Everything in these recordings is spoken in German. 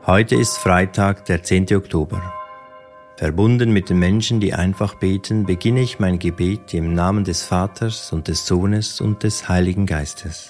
Heute ist Freitag, der 10. Oktober. Verbunden mit den Menschen, die einfach beten, beginne ich mein Gebet im Namen des Vaters und des Sohnes und des Heiligen Geistes.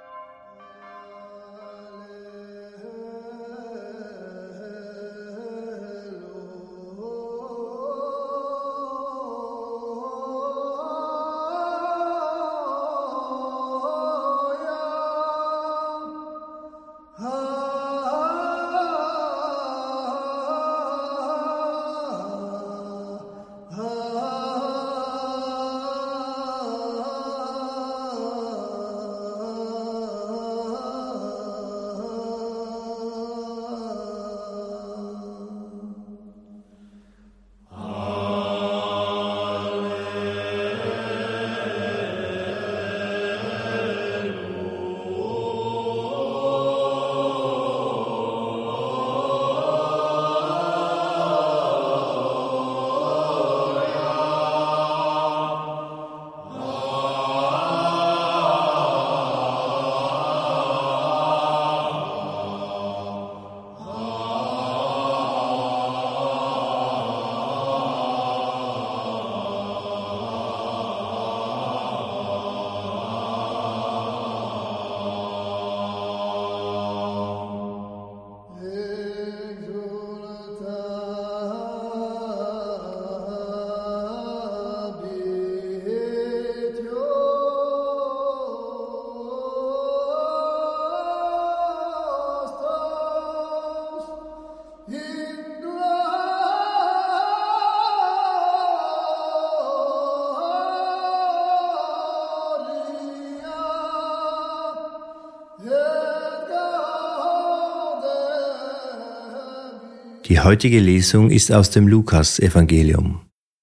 Die heutige Lesung ist aus dem Lukas-Evangelium.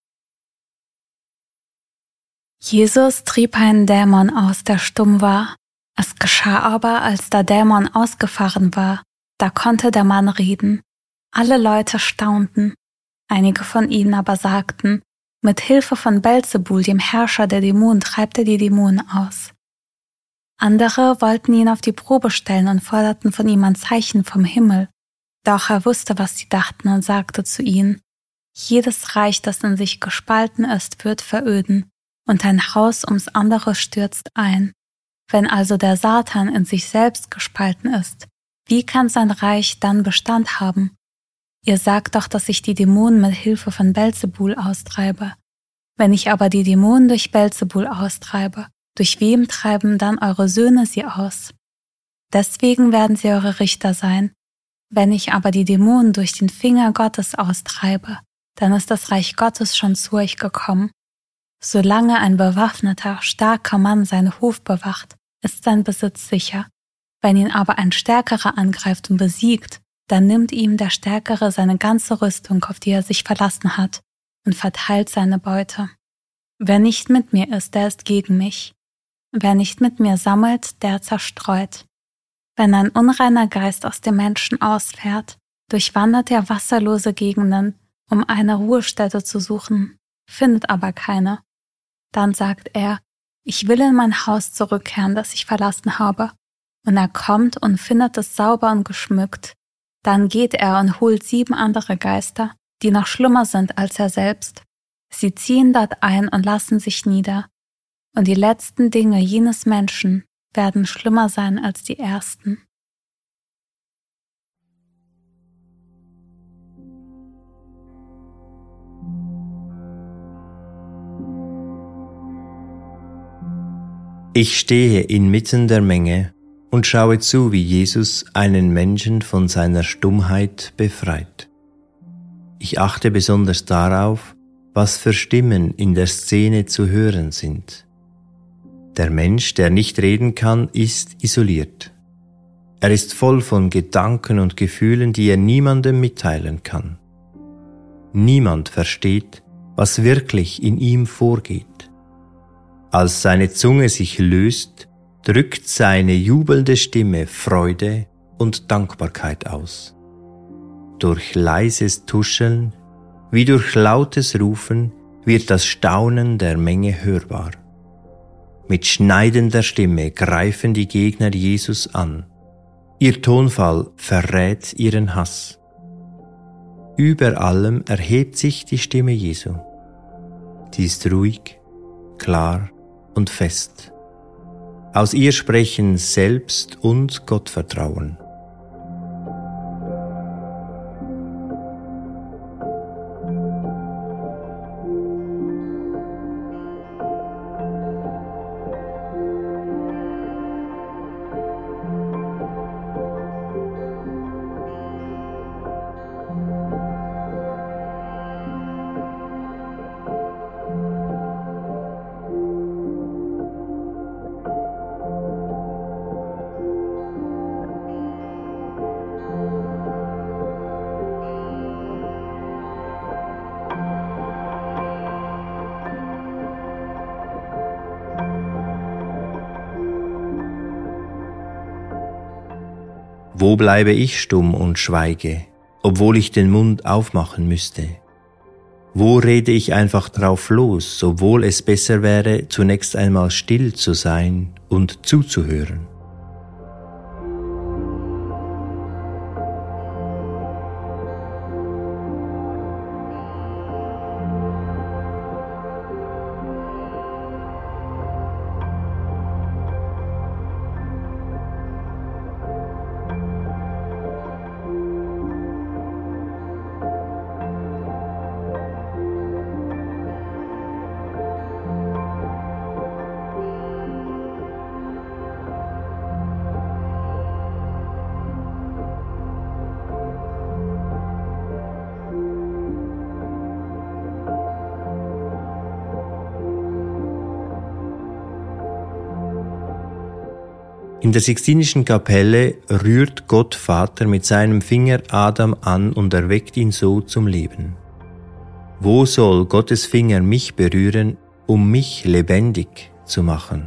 Jesus trieb einen Dämon aus, der stumm war. Es geschah aber, als der Dämon ausgefahren war, da konnte der Mann reden. Alle Leute staunten. Einige von ihnen aber sagten, mit Hilfe von Belzebul, dem Herrscher der Dämonen, treibt er die Dämonen aus. Andere wollten ihn auf die Probe stellen und forderten von ihm ein Zeichen vom Himmel. Doch er wusste, was sie dachten und sagte zu ihnen, jedes Reich, das in sich gespalten ist, wird veröden, und ein Haus ums andere stürzt ein. Wenn also der Satan in sich selbst gespalten ist, wie kann sein Reich dann Bestand haben? Ihr sagt doch, dass ich die Dämonen mit Hilfe von Belzebul austreibe. Wenn ich aber die Dämonen durch Belzebul austreibe, durch wem treiben dann eure Söhne sie aus? Deswegen werden sie eure Richter sein. Wenn ich aber die Dämonen durch den Finger Gottes austreibe, dann ist das Reich Gottes schon zu euch gekommen. Solange ein bewaffneter, starker Mann seinen Hof bewacht, ist sein Besitz sicher. Wenn ihn aber ein Stärkerer angreift und besiegt, dann nimmt ihm der Stärkere seine ganze Rüstung, auf die er sich verlassen hat, und verteilt seine Beute. Wer nicht mit mir ist, der ist gegen mich. Wer nicht mit mir sammelt, der zerstreut. Wenn ein unreiner Geist aus dem Menschen ausfährt, durchwandert er wasserlose Gegenden, um eine Ruhestätte zu suchen, findet aber keine. Dann sagt er, ich will in mein Haus zurückkehren, das ich verlassen habe. Und er kommt und findet es sauber und geschmückt. Dann geht er und holt 7 andere Geister, die noch schlimmer sind als er selbst. Sie ziehen dort ein und lassen sich nieder. Und die letzten Dinge jenes Menschen werden schlimmer sein als die ersten. Ich stehe inmitten der Menge und schaue zu, wie Jesus einen Menschen von seiner Stummheit befreit. Ich achte besonders darauf, was für Stimmen in der Szene zu hören sind. Der Mensch, der nicht reden kann, ist isoliert. Er ist voll von Gedanken und Gefühlen, die er niemandem mitteilen kann. Niemand versteht, was wirklich in ihm vorgeht. Als seine Zunge sich löst, drückt seine jubelnde Stimme Freude und Dankbarkeit aus. Durch leises Tuscheln, wie durch lautes Rufen, wird das Staunen der Menge hörbar. Mit schneidender Stimme greifen die Gegner Jesus an. Ihr Tonfall verrät ihren Hass. Über allem erhebt sich die Stimme Jesu. Sie ist ruhig, klar und fest. Aus ihr sprechen Selbst- und Gottvertrauen. Wo bleibe ich stumm und schweige, obwohl ich den Mund aufmachen müsste? Wo rede ich einfach drauf los, obwohl es besser wäre, zunächst einmal still zu sein und zuzuhören? In der Sixtinischen Kapelle rührt Gott Vater mit seinem Finger Adam an und erweckt ihn so zum Leben. Wo soll Gottes Finger mich berühren, um mich lebendig zu machen?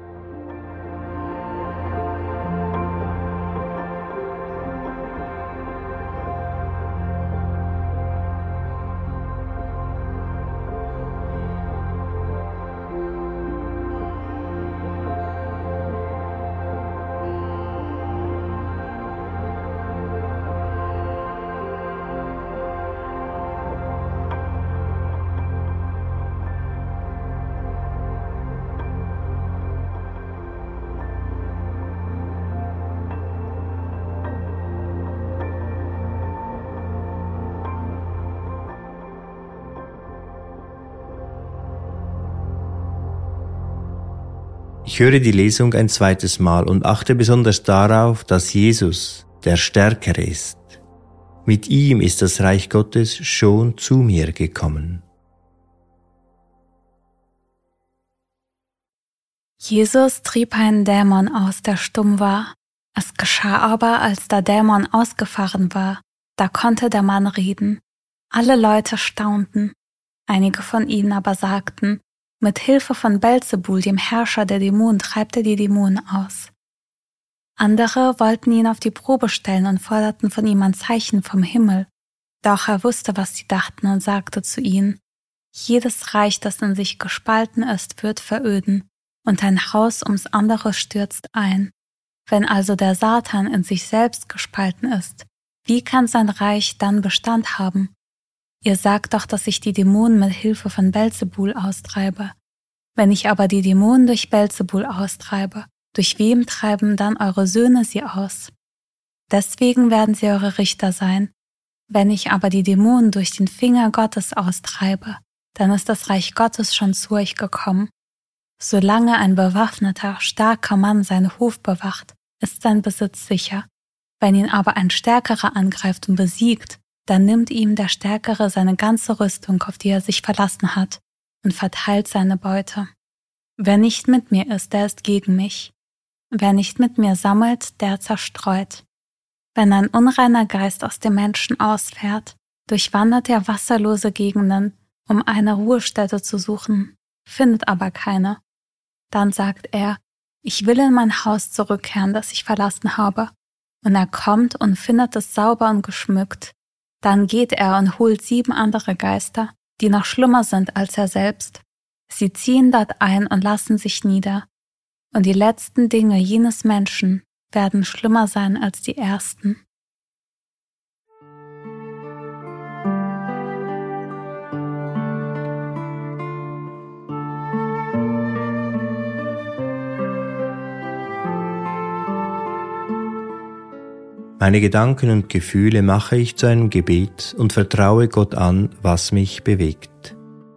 Ich höre die Lesung ein zweites Mal und achte besonders darauf, dass Jesus der Stärkere ist. Mit ihm ist das Reich Gottes schon zu mir gekommen. Jesus trieb einen Dämon aus, der stumm war. Es geschah aber, als der Dämon ausgefahren war, da konnte der Mann reden. Alle Leute staunten. Einige von ihnen aber sagten, mit Hilfe von Belzebul, dem Herrscher der Dämonen, treibt er die Dämonen aus. Andere wollten ihn auf die Probe stellen und forderten von ihm ein Zeichen vom Himmel. Doch er wusste, was sie dachten und sagte zu ihnen, jedes Reich, das in sich gespalten ist, wird veröden, und ein Haus ums andere stürzt ein. Wenn also der Satan in sich selbst gespalten ist, wie kann sein Reich dann Bestand haben? Ihr sagt doch, dass ich die Dämonen mit Hilfe von Belzebul austreibe. Wenn ich aber die Dämonen durch Belzebul austreibe, durch wem treiben dann eure Söhne sie aus? Deswegen werden sie eure Richter sein. Wenn ich aber die Dämonen durch den Finger Gottes austreibe, dann ist das Reich Gottes schon zu euch gekommen. Solange ein bewaffneter, starker Mann seinen Hof bewacht, ist sein Besitz sicher. Wenn ihn aber ein Stärkerer angreift und besiegt, dann nimmt ihm der Stärkere seine ganze Rüstung, auf die er sich verlassen hat, und verteilt seine Beute. Wer nicht mit mir ist, der ist gegen mich. Wer nicht mit mir sammelt, der zerstreut. Wenn ein unreiner Geist aus dem Menschen ausfährt, durchwandert er wasserlose Gegenden, um eine Ruhestätte zu suchen, findet aber keine. Dann sagt er, ich will in mein Haus zurückkehren, das ich verlassen habe. Und er kommt und findet es sauber und geschmückt. Dann geht er und holt 7 andere Geister, die noch schlimmer sind als er selbst. Sie ziehen dort ein und lassen sich nieder. Und die letzten Dinge jenes Menschen, werden schlimmer sein als die ersten. Meine Gedanken und Gefühle mache ich zu einem Gebet und vertraue Gott an, was mich bewegt.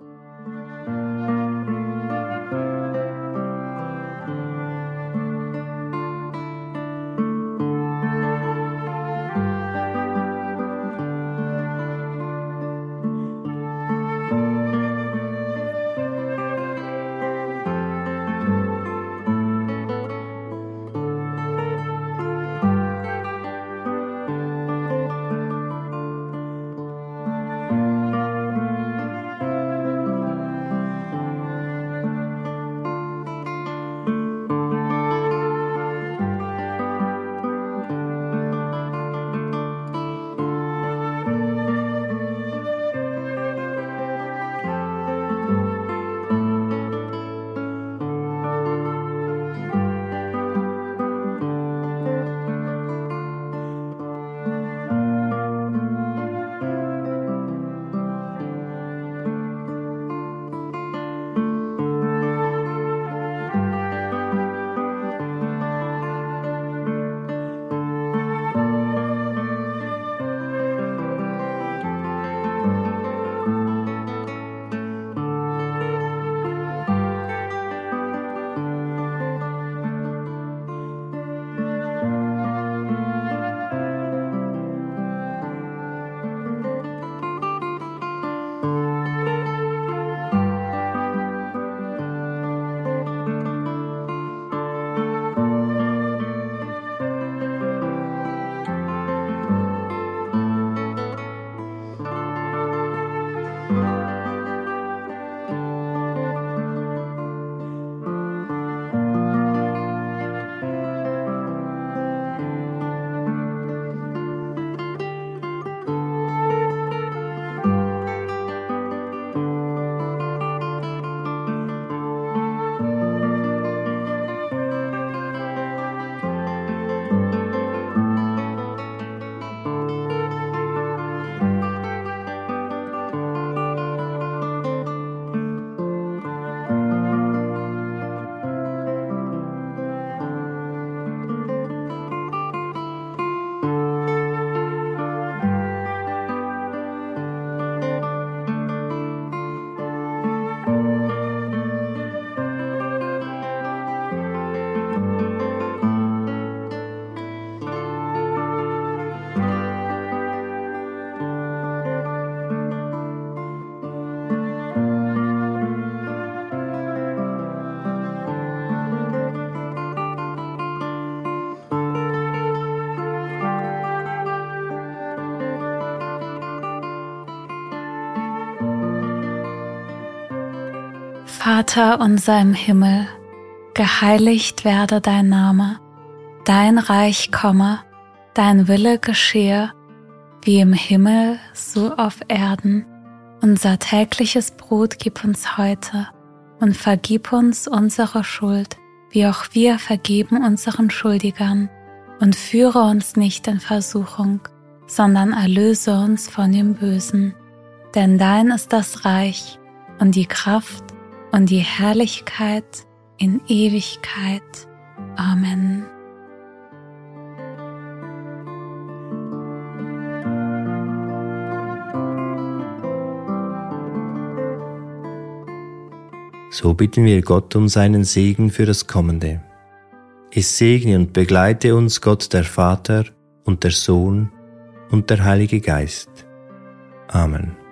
Vater unser im Himmel, geheiligt werde dein Name, dein Reich komme, dein Wille geschehe, wie im Himmel, so auf Erden. Unser tägliches Brot gib uns heute und vergib uns unsere Schuld, wie auch wir vergeben unseren Schuldigern. Und führe uns nicht in Versuchung, sondern erlöse uns von dem Bösen. Denn dein ist das Reich und die Kraft und die Herrlichkeit in Ewigkeit. Amen. So bitten wir Gott um seinen Segen für das Kommende. Es segne und begleite uns Gott der Vater und der Sohn und der Heilige Geist. Amen.